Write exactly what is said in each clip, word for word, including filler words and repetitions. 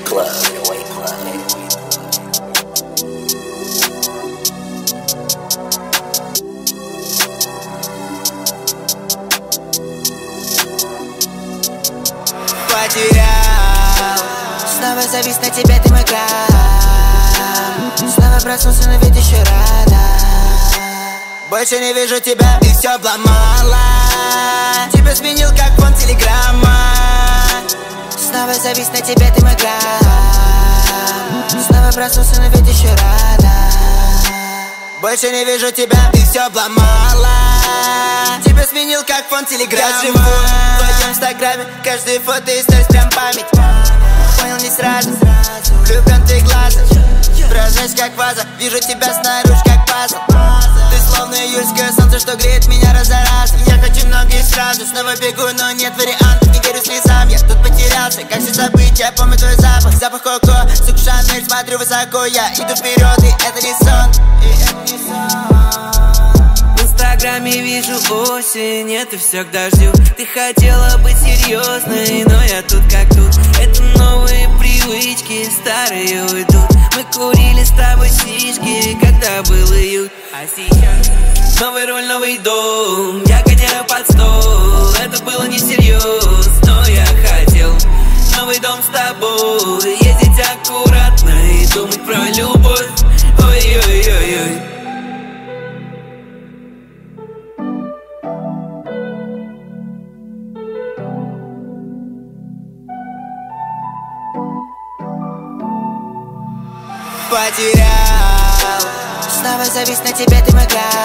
Club. Потерял, снова завис на тебе, ты мой крам. Снова проснулся, но ведь еще рано. Больше не вижу тебя, и все обломала. Тебя сменил как фон телеграмма. Снова завис на тебе, ты мой крам. Снова проснулся, но ведь еще рано. Больше не вижу тебя, и все обломала. Тебя сменил как фон телеграмма. Я живу в твоем инстаграме, каждый фото и сторис прям память. Понял не сразу, влюблен ты глаза. Бросаюсь как ваза, вижу тебя снаружи как пазл. Ты словно июльское солнце, что греет меня раз за раз. Я хочу много и сразу, снова бегу, но нет вариантов. Не верю слезам, я тут потерялся. Как все забыть, я помню твой запах. Запах коко, сук Шанель, смотрю высоко. Я иду вперед, и это не сон. И это не сон. В инстаграме вижу осень, это все к дождю. Ты хотела быть серьезной, но я тут как тут. Это новые привычки, старые уйдут. Мы курили с тобой сишки, когда был июль. А сейчас новый руль, новый дом. Я гоняю под стол, это было несерьезно, но я хотел новый дом с тобой. Ездить аккуратно и думать про любовь. Ой-ой-ой-ой. Потерял, снова завис на тебе, ты мой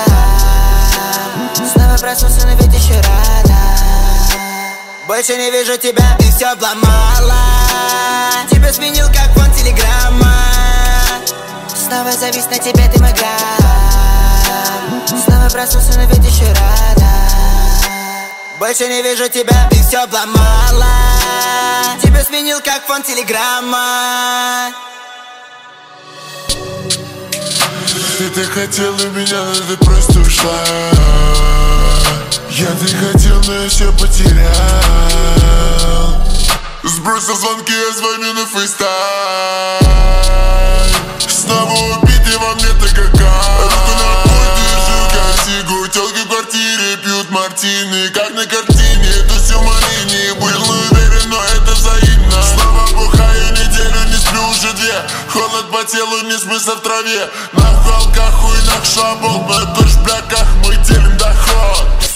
крам. Снова проснулся, но ведь еще рано. Больше не вижу тебя, и все обломала. Тебя сменил как фон телеграмма. Снова завис на тебе, ты мой крам. Снова проснулся, но ведь еще рано. Больше не вижу тебя, и все обломала. Тебя сменил как фон телеграмма. Ты так хотела меня, но ты просто ушла. Я так хотел, но я все потерял. Сбросил звонки, я звоню на фейстайм. Снова убитый во мне так как руку на пульт, держу как сигу. Тёлки в квартире пьют мартины, как на картине. Это все малини, был уверен, но это взаимно. Снова бухаю неделю, не сплю уже две. Холод по телу, не смысл в траве. На вкалках, хуй на шабол, мы в бэшбляках, мы делим доход.